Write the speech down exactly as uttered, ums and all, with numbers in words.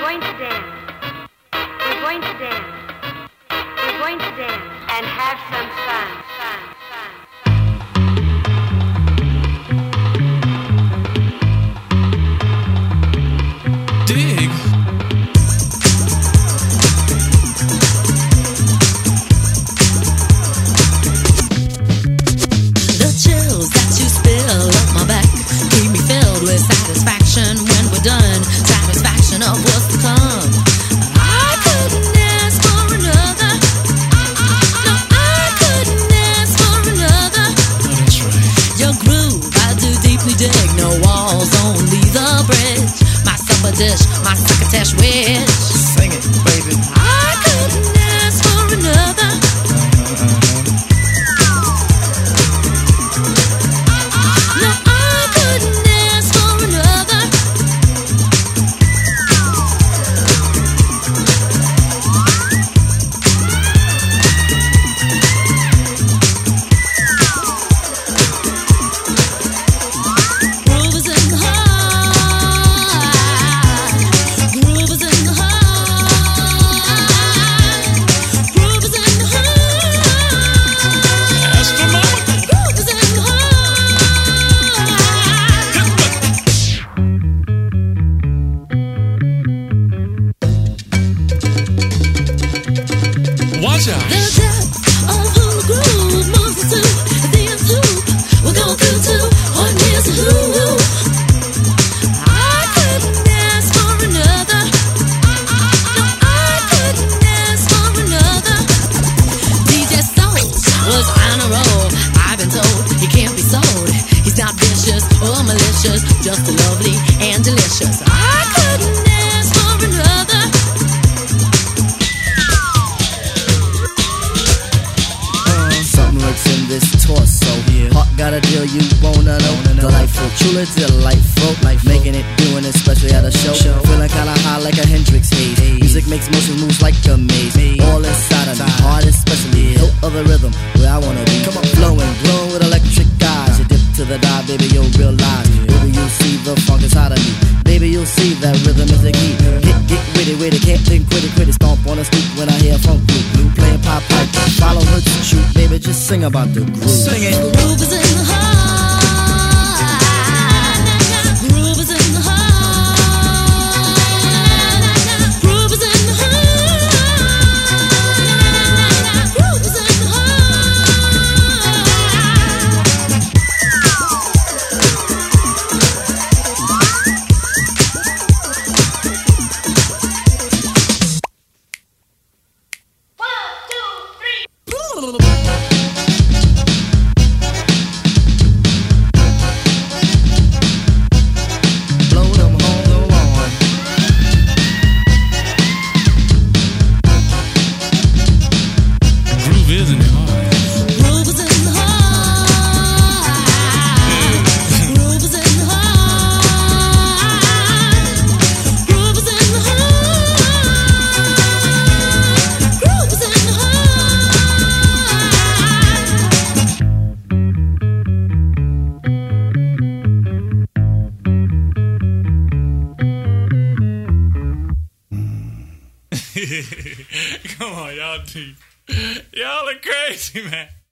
going to dance. We're going to dance. We're going to dance and have some fun. Fun, fun. Dig. The chills that you spill up my back keep me filled with satisfaction when we're done. Satisfaction of what's to come. I couldn't ask for another. No, I couldn't ask for another. That's right. Your groove, I do deeply dig. No walls, only the bridge. My supper dish, my succotash wish. Sing it, baby. I couldn't ask for another. No, I couldn't ask for another. Groove is in the heart. Groove is in the heart. Groove is in the heart. That's the moment. Groove is in the heart. Watch out. The depth of who the groove moves us to. The nth hoop we're going through to. What is a who? I couldn't ask for another. No, I couldn't ask for another. D J Souls was on a roll. I've been told he can't be sold. He's not vicious or malicious, just lovely and delicious. I couldn't ask for another. Something lurks in this torso. Heart got a deal you wanna know. Delightful, truly delightful. Life making it, doing it, especially at a show. Feeling kinda high like a Hendrix haze. Music makes motion moves like a maze. All inside of me, heart especially. Hilt of the rhythm, where I wanna be. Flowing, glowing with electric eyes. You dip to the dive, baby, you'll realize. Baby, you'll see the funk inside of me. Baby, you'll see that rhythm is the key. Get, get witty, witty, can't think, quit it, quit it. Stomp on the street when I hear funk blue. Blue playing pop pipe, follow her to shoot. Baby, just sing about the groove. Sing it. Groove is in the heart. Groove is in the heart. Groove is in the heart. Groove is in the Blow them home, go on. Groove is in the heart. Groove is in the heart. Groove is in the heart. Groove is in the heart. Groove is in the Come on, y'all deep. Y'all are crazy, man.